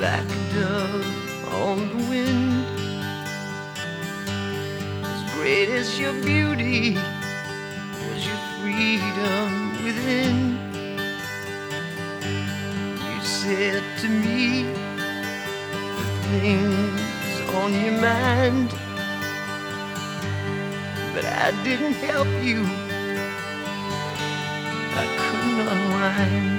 like a dove on the wind. As great as your beauty was your freedom within. You said to me the things on your mind, but I didn't help you. I couldn't unwind.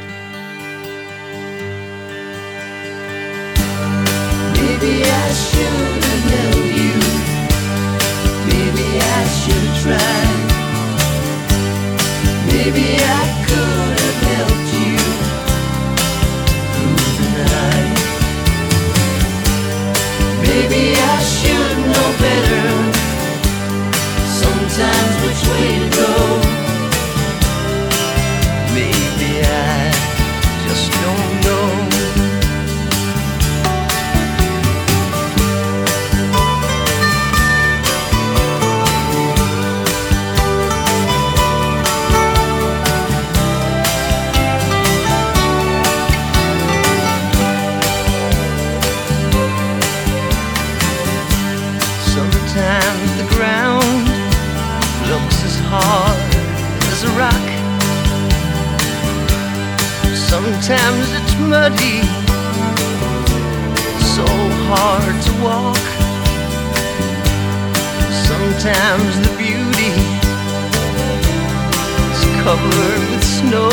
Maybe I should have held you. Maybe I should have tried. Maybe I could have helped you through the night. Maybe I should know better sometimes which way to go. Maybe I just don't know. Sometimes the ground looks as hard as a rock. Sometimes it's muddy, so hard to walk. Sometimes the beauty is covered with snow.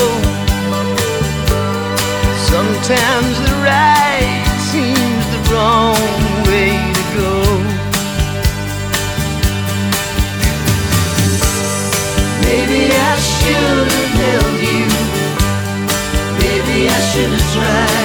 Sometimes the right seems the wrong way to go. Maybe I should have held you. Maybe I should have tried.